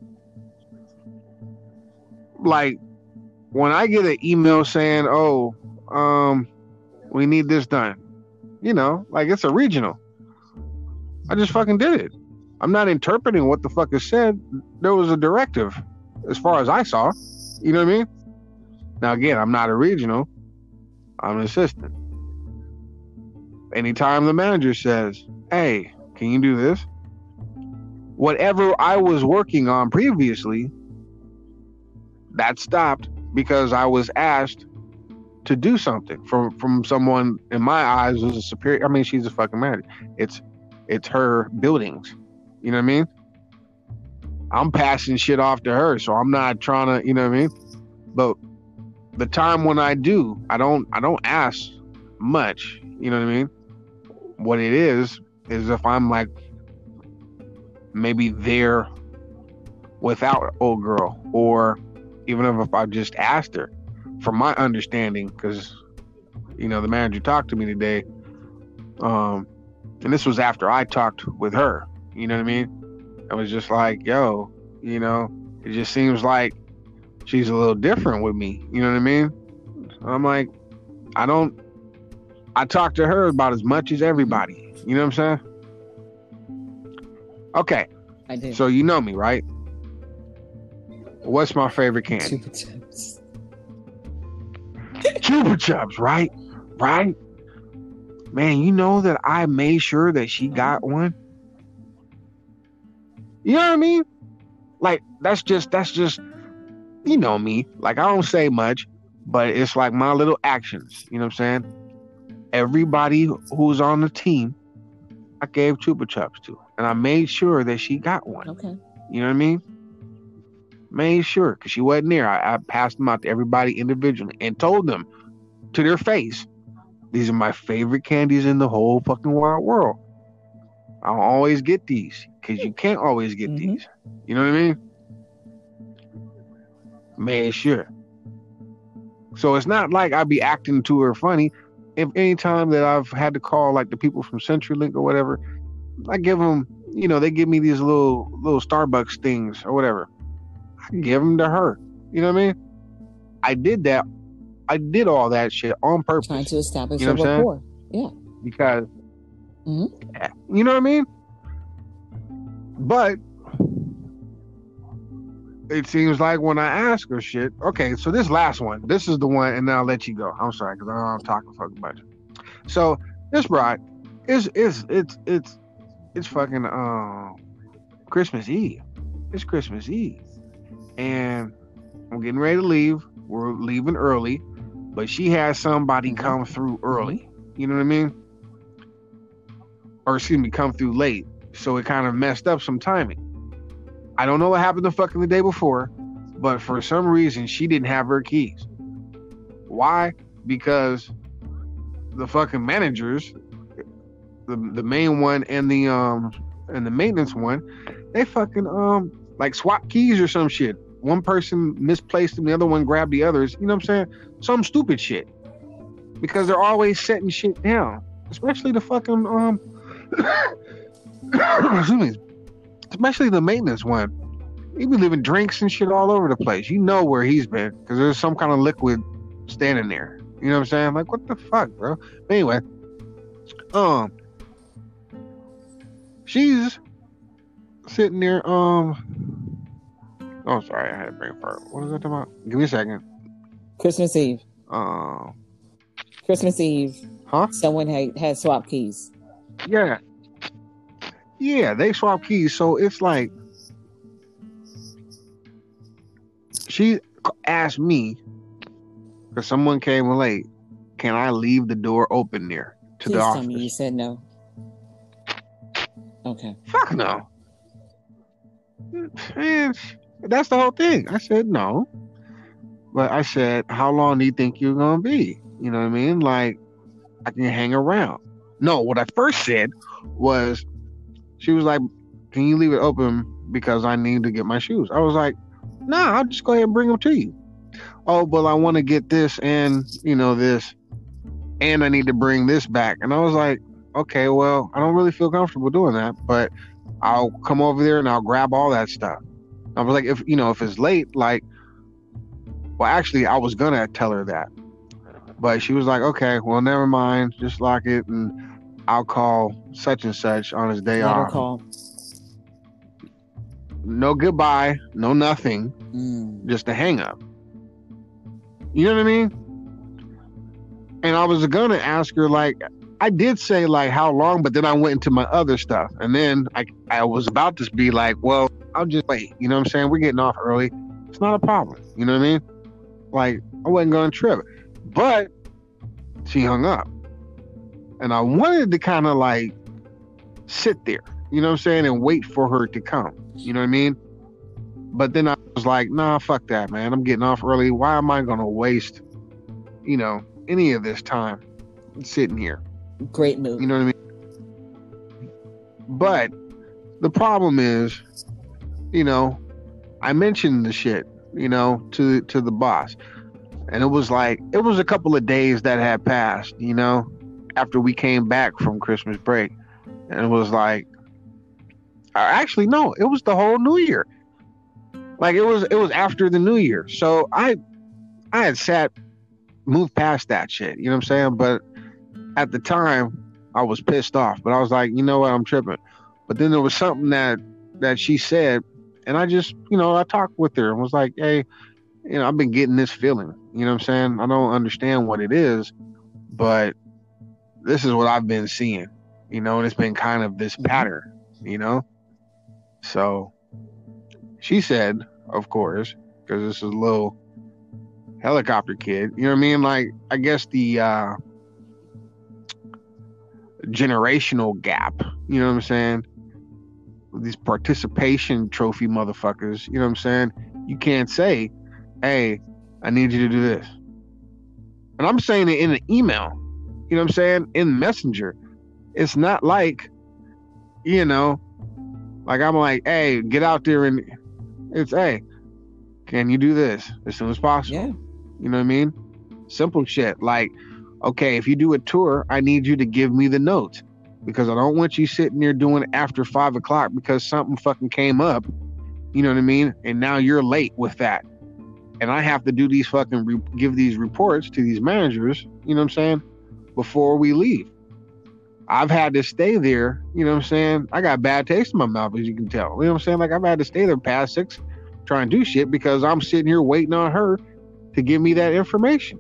Like when I get an email saying, "Oh, um, we need this done," you know, like it's a regional. I just fucking did it. I'm not interpreting what the fuck is said. There was a directive, as far as I saw. You know what I mean? Now again, I'm not a regional. I'm an assistant. Anytime the manager says, "Hey, can you do this?" Whatever I was working on previously, that stopped because I was asked to do something from from someone in my eyes was a superior. I mean, she's a fucking manager. It's it's her buildings. You know what I mean? I'm passing shit off to her, so I'm not trying to, you know what I mean? But the time when I do, I don't I don't ask much. You know what I mean? What it is is if I'm like maybe there without old girl, or even if I just asked her, from my understanding, because you know the manager talked to me today, um, and this was after I talked with her. You know what I mean? I was just like, yo, you know, it just seems like she's a little different with me. You know what I mean? I'm like, I don't. I talk to her about as much as everybody. You know what I'm saying? Okay. I do. So you know me, right? What's my favorite candy? Chupa Chups. Chupa Chups, right? Right? Man, you know that I made sure that she got one? You know what I mean? Like, that's just, that's just, you know me. Like, I don't say much, but it's like my little actions. You know what I'm saying? Everybody who's on the team, I gave Chupa Chups to. And I made sure that she got one. Okay. You know what I mean? Made sure, because she wasn't there. I, I passed them out to everybody individually and told them to their face, these are my favorite candies in the whole fucking wide world. I don't always get these, because you can't always get Mm-hmm. these. You know what I mean? Made sure. So it's not like I be acting to her funny. If any time that I've had to call like the people from CenturyLink or whatever, I give them, you know, they give me these little little Starbucks things or whatever. I give them to her. You know what I mean? I did that. I did all that shit on purpose. Trying to establish You know a what I'm saying? rapport. Yeah. Because, Mm-hmm. you know what I mean? But it seems like when I ask her shit, okay, so this last one, this is the one, and then I'll let you go. I'm sorry, because I'm talking fucking bunch. So this bride is is it's it's it's fucking um Christmas Eve. It's Christmas Eve, and I'm getting ready to leave. We're leaving early, but she has somebody Mm-hmm. come through early. You know what I mean? Or excuse me, come through late. So it kind of messed up some timing. I don't know what happened the fucking the day before, but for some reason she didn't have her keys. Why? Because the fucking managers, the the main one and the um and the maintenance one, they fucking um like swap keys or some shit. One person misplaced them, the other one grabbed the others. You know what I'm saying? Some stupid shit. Because they're always setting shit down, especially the fucking um. excuse me. Especially the maintenance one. He be leaving drinks and shit all over the place. You know where he's been, because there's some kind of liquid standing there. You know what I'm saying? Like, what the fuck, bro? But anyway, um, she's sitting there. Um, oh, sorry, I had a brain fart. What was I talking about? Give me a second. Christmas Eve. Uh, Christmas Eve. huh? Someone had, had swapped keys. Yeah. Yeah, they swap keys. So it's like she asked me because someone came late. Can I leave the door open there to Please the tell office? me you said no. Okay. Fuck no. Man, that's the whole thing. I said no. But I said, how long do you think you're going to be? You know what I mean? Like, I can hang around. No, what I first said was, she was like, can you leave it open because I need to get my shoes? I was like, nah, I'll just go ahead and bring them to you. Oh, but I want to get this and, you know, this, and I need to bring this back. And I was like, okay, well, I don't really feel comfortable doing that, but I'll come over there and I'll grab all that stuff. I was like, if, you know, if it's late, like, well, actually, I was going to tell her that. But she was like, okay, well, never mind. Just lock it and I'll call such and such on his day Let her off. call. No goodbye, no nothing, Mm. just a hang up. You know what I mean? And I was going to ask her, like, I did say, like, how long, but then I went into my other stuff. And then I, I was about to be like, well, I'll just wait. You know what I'm saying? We're getting off early. It's not a problem. You know what I mean? Like, I wasn't going to trip. But she hung up. And I wanted to kind of like sit there, you know what I'm saying, and wait for her to come. You know what I mean? But then I was like, nah, fuck that, man. I'm getting off early. Why am I going to waste, you know, any of this time sitting here? Great move. You know what I mean? But the problem is, you know, I mentioned the shit, you know, to to the boss. And it was like, it was a couple of days that had passed, you know, after we came back from Christmas break. And it was like, actually, no, it was the whole New Year. Like it was, it was after the New Year. So I, I had sat, moved past that shit, you know what I'm saying? But at the time I was pissed off, but I was like, you know what, I'm tripping. But then there was something that, that she said, and I just, you know, I talked with her and was like, hey, you know, I've been getting this feeling, you know what I'm saying? I don't understand what it is, but this is what I've been seeing, you know, and it's been kind of this pattern, you know? So she said, of course, because this is a little helicopter kid, you know what I mean? Like, I guess the uh, generational gap, you know what I'm saying? These participation trophy motherfuckers, you know what I'm saying? You can't say, hey, I need you to do this. And I'm saying it in an email, you know what I'm saying? In Messenger. It's not like, you know, like I'm like, hey, get out there and it's, hey, can you do this as soon as possible? Yeah. You know what I mean? Simple shit. Like, okay, if you do a tour, I need you to give me the notes because I don't want you sitting there doing it after five o'clock because something fucking came up. You know what I mean? And now you're late with that. And I have to do these fucking, re- give these reports to these managers, you know what I'm saying, before we leave. I've had to stay there, you know what I'm saying? I got a bad taste in my mouth, as you can tell. You know what I'm saying? Like, I've had to stay there past six trying to do shit because I'm sitting here waiting on her to give me that information.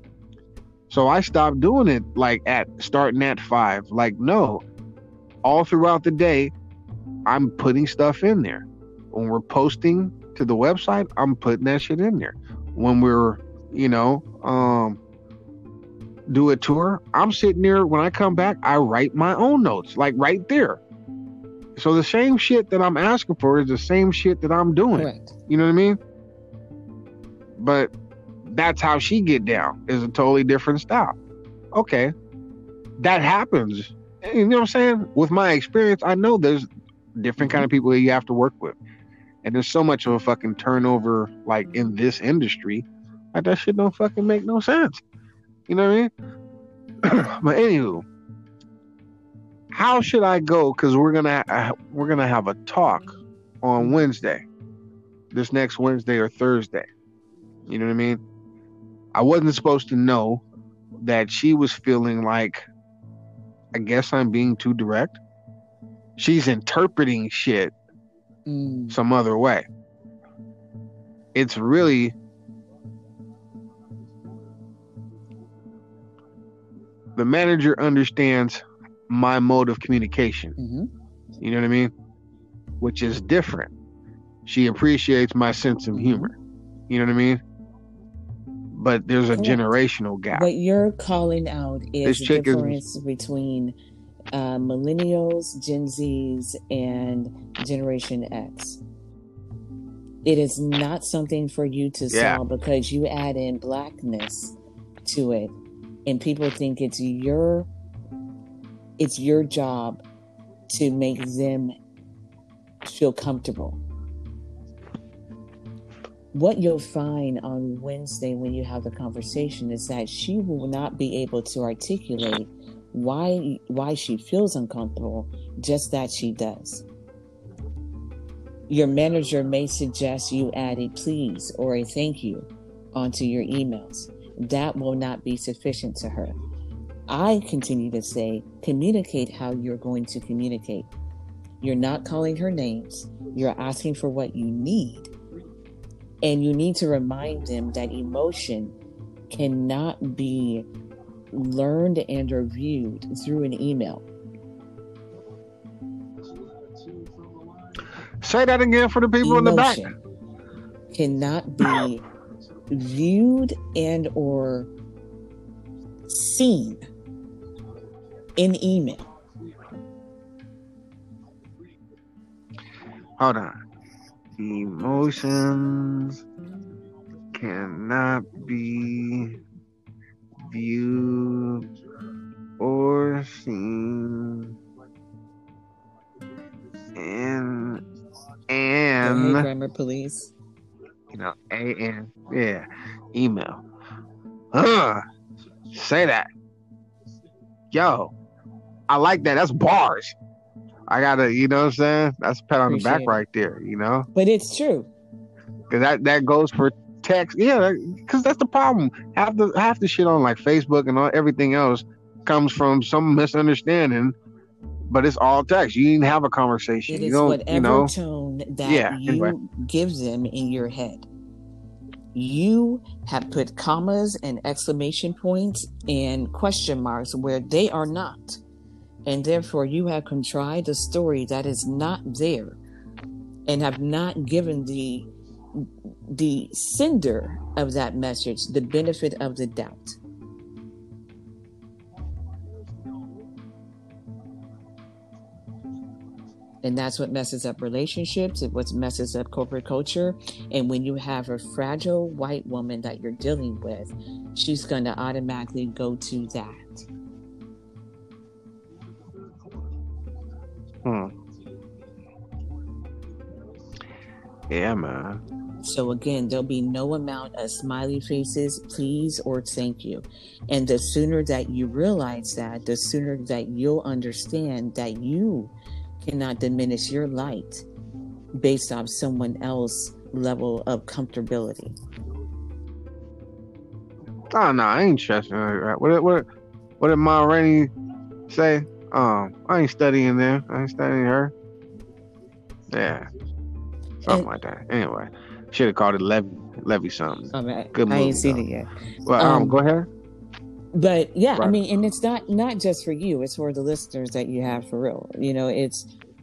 So I stopped doing it, like, at starting at five. Like, no. All throughout the day, I'm putting stuff in there. When we're posting to the website, I'm putting that shit in there. When we're, you know, um, do a tour, I'm sitting there. When I come back, I write my own notes, like right there. So the same shit that I'm asking for is the same shit that I'm doing. Correct. You know what I mean? But that's how she get down, is a totally different style. Okay, that happens. You know what I'm saying? With my experience, I know there's different kind of people that you have to work with. And there's so much of a fucking turnover, like, in this industry, like, that shit don't fucking make no sense. You know what I mean? But anywho, how should I go? Because we're gonna uh, we're gonna have a talk on Wednesday, this next Wednesday or Thursday. You know what I mean? I wasn't supposed to know that she was feeling like, I guess I'm being too direct. She's interpreting shit Mm. some other way. It's really the manager understands my mode of communication. Mm-hmm. You know what I mean? Which is different. She appreciates my sense of Mm-hmm. humor. You know what I mean? But there's a Correct. generational gap. What you're calling out is This the chick is difference between uh, millennials, Gen Zs, and Generation X. It is not something for you to yeah. solve because you add in blackness to it, and people think it's your it's your job to make them feel comfortable. What you'll find on Wednesday when you have the conversation is that she will not be able to articulate why why she feels uncomfortable, just that she does. Your manager may suggest you add a please or a thank you onto your emails. That will not be sufficient to her. I continue to say, communicate how you're going to communicate. You're not calling her names. You're asking for what you need. And you need to remind them that emotion cannot be learned and or viewed through an email. Say that again for the people in the back. Emotion cannot be viewed and or seen in email. Hold on. Emotions cannot be viewed or seen in an, Go ahead, grammar police. you know, A N, yeah, email. Uh, say that. Yo, I like that. That's bars. I gotta, you know what I'm saying? That's a pat on the back Appreciate it. right there, you know? But it's true. Cause that, that goes for text. Yeah, because that's the problem. Half the half the shit on like Facebook and all everything else comes from some misunderstanding, but it's all text. You didn't have a conversation. It you is don't, whatever you know. tone that Yeah, you anyway. give them in your head. You have put commas and exclamation points and question marks where they are not. And therefore you have contrived a story that is not there and have not given the the sender of that message the benefit of the doubt. And that's what messes up relationships. It's what messes up corporate culture. And when you have a fragile white woman that you're dealing with, she's going to automatically go to that. Hmm. Yeah, man. So again, there'll be no amount of smiley faces, please, or thank you. And the sooner that you realize that, the sooner that you'll understand that you cannot diminish your light based off someone else's level of comfortability. Oh no, I ain't stressing like that. What what what did Ma Rainey say? Um, I ain't studying them. I ain't studying her. Yeah, something And- like that. Anyway, should have called it Levy Levy something. I, mean, Good I ain't movie, seen though. it yet. Well, um, Um, go ahead. But yeah, I Right. mean, and it's not not just for you; it's for the listeners that you have for real. You know, it's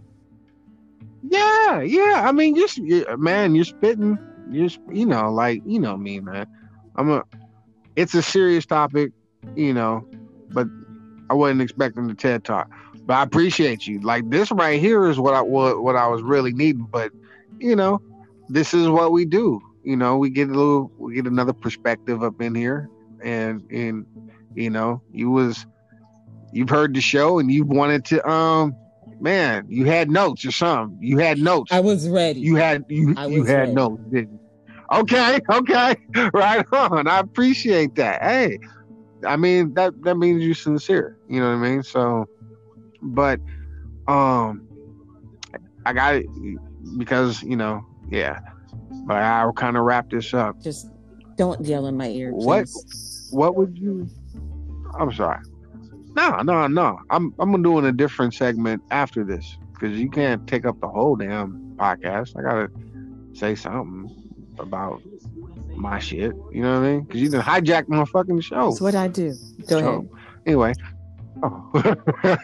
Yeah, yeah. I mean, just you, man, you're spitting. You're sp- you know, like you know me, man. I'm a. It's a serious topic, you know, but I wasn't expecting the TED Talk. But I appreciate you. Like this right here is what I what, what I was really needing. But you know, this is what we do. You know, we get a little, we get another perspective up in here, and and you know, you was you've heard the show and you wanted to um, man, you had notes or something. You had notes. I was ready. You had you I you was had ready. notes, didn't you? Okay, okay, right on. I appreciate that. Hey, I mean that that means you're sincere. You know what I mean? So, but um, I got it because you know, yeah. But I'll kind of wrap this up. Just don't yell in my ear, What? please. What would you? I'm sorry. No, no, no. I'm I'm doing a different segment after this because you can't take up the whole damn podcast. I gotta say something about my shit. You know what I mean? Because you done hijacked my fucking show. That's what I do. Go So, ahead. anyway. Oh.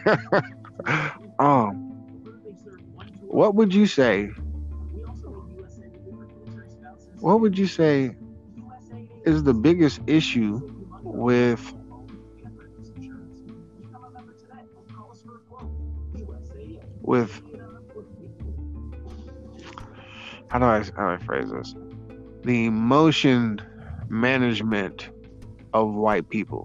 um, what would you say? What would you say is the biggest issue with with how do I how do I phrase this? The emotion management of white people.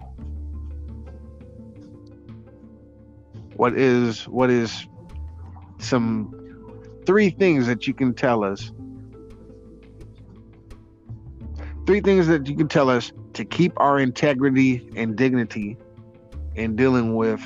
What is what is some three things that you can tell us? Three things that you can tell us to keep our integrity and dignity in dealing with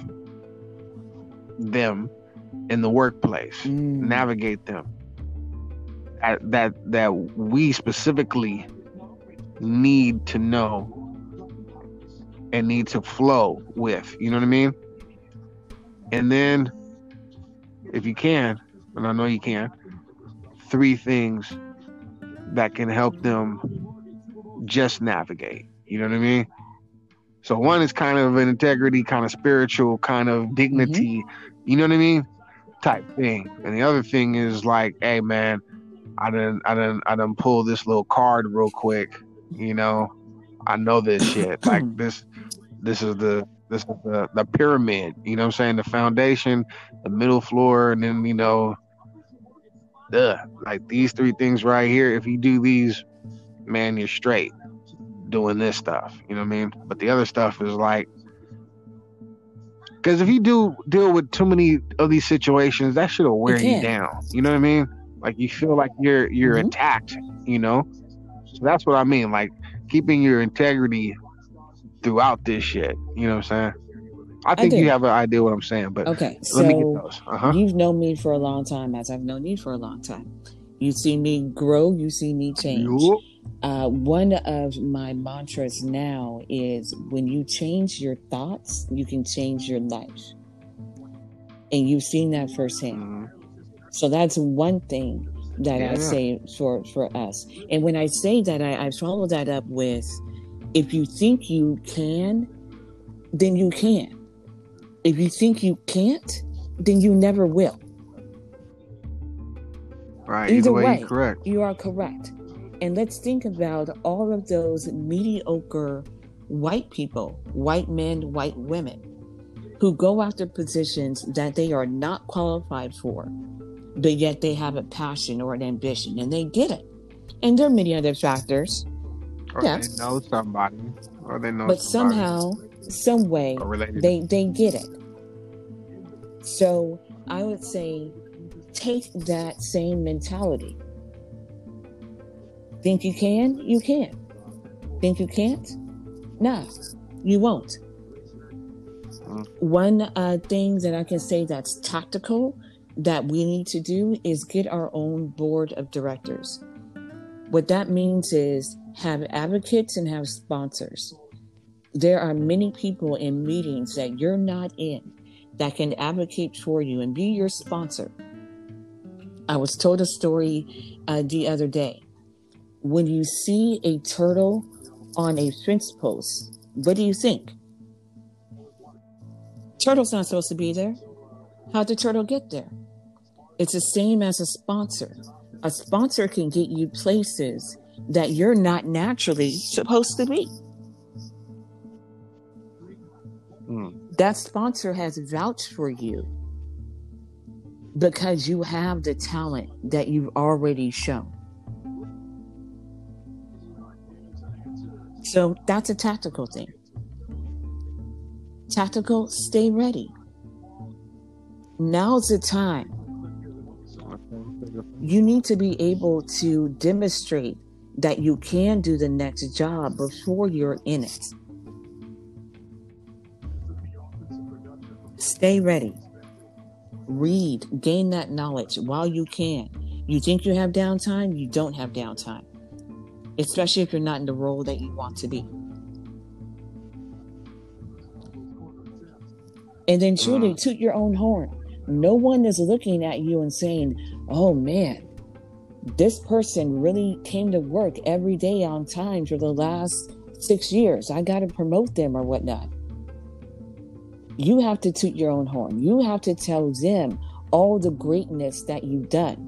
them in the workplace, Mm. navigate them. That, that that we specifically need to know and need to flow with. You know what I mean? And then, if you can, and I know you can, three things that can help them just navigate. You know what I mean? So one is kind of an integrity, kind of spiritual, kind of dignity, mm-hmm. you know what I mean? Type thing. And the other thing is like, hey man, I done I done I done pull this little card real quick, you know. I know this shit. Like this this is the this is the, the pyramid, you know what I'm saying? The foundation, the middle floor, and then, you know, duh, like these three things right here, if you do these, man, you're straight doing this stuff, you know what I mean? But the other stuff is like, because if you do deal with too many of these situations, that shit'll wear you down, you know what I mean? Like you feel like you're you're mm-hmm. attacked, you know? So that's what I mean, like keeping your integrity throughout this shit, you know what I'm saying? I think I you have an idea what I'm saying, but okay, let so me get those. Uh-huh. You've known me for a long time, as I've known you for a long time. You see me grow, you see me change. Yep. Uh, one of my mantras now is when you change your thoughts, you can change your life. And you've seen that firsthand. Mm-hmm. So that's one thing that yeah. I say for, for us. And when I say that, I, I follow that up with, if you think you can, then you can. If you think you can't, then you never will. Right. Either, Either way, way, you're correct. You are correct. And let's think about all of those mediocre white people, white men, white women, who go after positions that they are not qualified for, but yet they have a passion or an ambition, and they get it. And there are many other factors. Or yes. they know somebody, or they know But somebody. somehow, some way, they, they get it. So I would say, take that same mentality. Think you can? You can. Think you can't? No, you won't. Mm. One uh, thing that I can say that's tactical that we need to do is get our own board of directors. What that means is have advocates and have sponsors. There are many people in meetings that you're not in that can advocate for you and be your sponsor. I was told a story uh, the other day. When you see a turtle on a fence post, what do you think? Turtle's not supposed to be there. How'd the turtle get there? It's the same as a sponsor. A sponsor can get you places that you're not naturally supposed to be. Mm. That sponsor has vouched for you because you have the talent that you've already shown. So that's a tactical thing. Tactical, stay ready. Now's the time. You need to be able to demonstrate that you can do the next job before you're in it. Stay ready. Read, gain that knowledge while you can. You think you have downtime, you don't have downtime. Especially if you're not in the role that you want to be. And then truly toot your own horn. No one is looking at you and saying, oh man, this person really came to work every day on time for the last six years. I got to promote them or whatnot. You have to toot your own horn. You have to tell them all the greatness that you've done.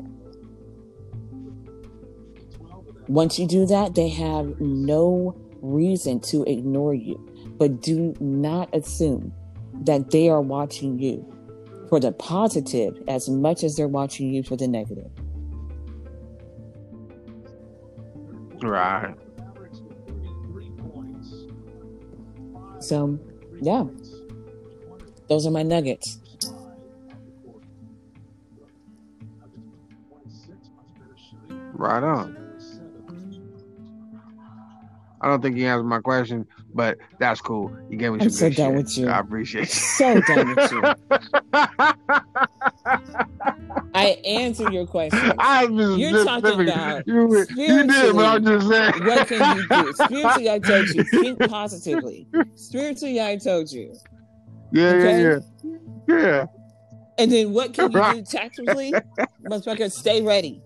Once you do that, they have no reason to ignore you. But do not assume that they are watching you for the positive as much as they're watching you for the negative. Right. So, yeah. Those are my nuggets. Right on. I don't think you answered my question, but that's cool. You gave me some I'm so good done shit. with you. I appreciate you. So done with you. I answered your question. I just, You're just talking living. about you, you did, but I'm just saying. What can you do? Spiritually, I told you. Think positively. Spiritually, I told you. Yeah, okay? yeah, yeah. Yeah. And then what can you do tactically? Motherfucker, stay ready.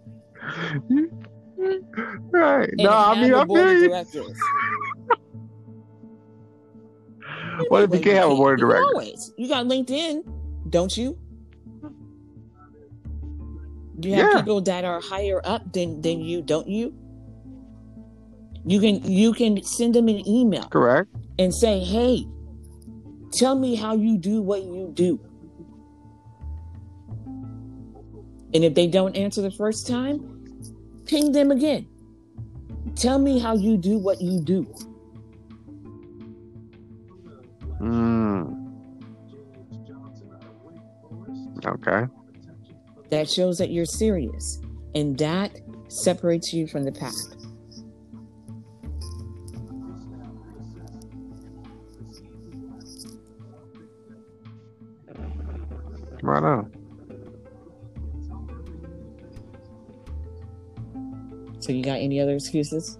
Right. And No, I have mean, a I board feel of you. directors. What if you can't have a board of You directors? always. You got LinkedIn, don't you? You have Yeah. people that are higher up than, than you, don't you? You can you can send them an email Correct. and say, hey, tell me how you do what you do. And if they don't answer the first time, ping them again. Tell me how you do what you do. Mm. Okay. That shows that you're serious. And that separates you from the pack. Right on. So you got any other excuses?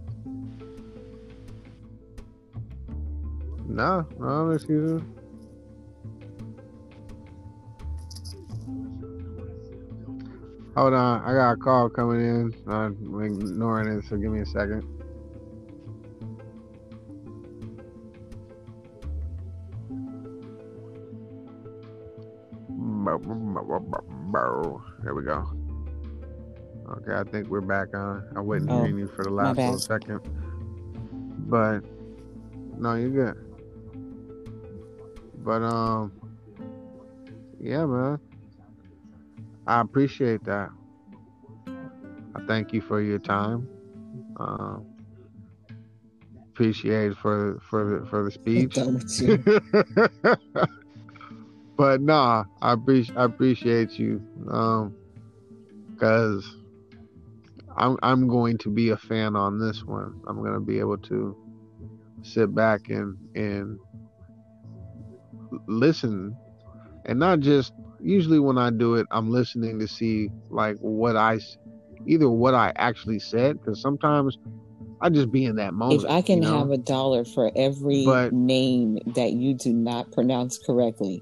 No, no excuses. Hold on, I got a call coming in. I'm ignoring it, so give me a second. There we go. Okay, I think we're back on. I wasn't Oh, hearing you for the my last bad. little second. But, no, you're good. But, um, yeah, man. I appreciate that. I thank you for your time. Um, appreciate it for for the for the speech. Done with you. But nah, I appreciate I appreciate you. Um, because I'm I'm going to be a fan on this one. I'm gonna be able to sit back and and listen, and not just. Usually when I do it, I'm listening to see like what I, either what I actually said, because sometimes I just be in that moment. If I can you know? have a dollar for every But- name that you do not pronounce correctly.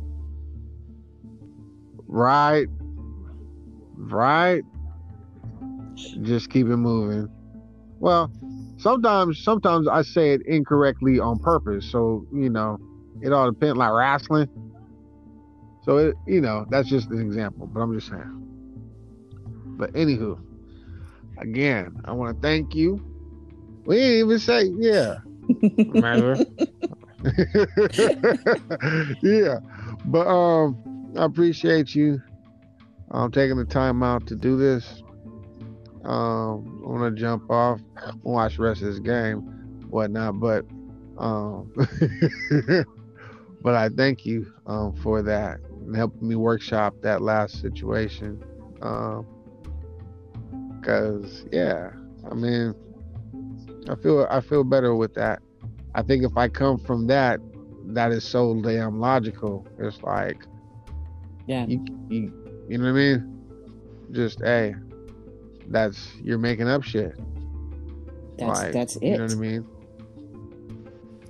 Right, right. Just keep it moving. Well, sometimes, sometimes I say it incorrectly on purpose. So you know, it all depends. Like wrestling. So, it, you know, that's just an example, but I'm just saying. But anywho, again, I want to thank you. We didn't even say, yeah. Remember? Yeah. But um, I appreciate you um, taking the time out to do this. Um, I want to jump off, watch the rest of this game, whatnot, but um, but I thank you um, for that. And helping me workshop that last situation, um, cause yeah, I mean, I feel I feel better with that. I think if I come from that, that is so damn logical. It's like, Yeah. you you, you know what I mean? Just hey, that's you're making up shit. That's Like, that's it. You know what I mean?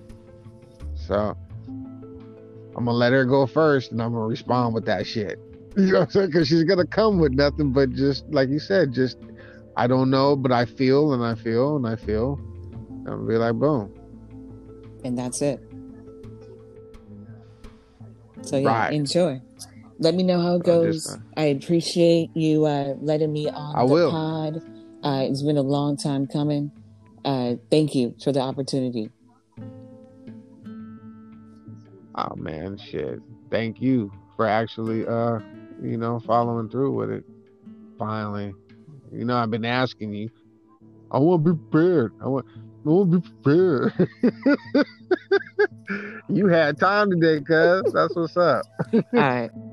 So I'm gonna let her go first, and I'm gonna respond with that shit. You know what I'm saying? Because she's gonna come with nothing but just like you said, just I don't know, but I feel and I feel and I feel. I'll be like, boom. And that's it. So yeah, Right. enjoy. Let me know how it I'm just, goes. uh, I appreciate you uh, letting me on I the will. pod. Uh, it's been a long time coming. Uh, thank you for the opportunity. Oh man, shit. Thank you for actually uh, you know, following through with it. Finally. You know, I've been asking you. I want to be prepared. I want I want to be prepared. You had time today, cuz. That's what's up. All right.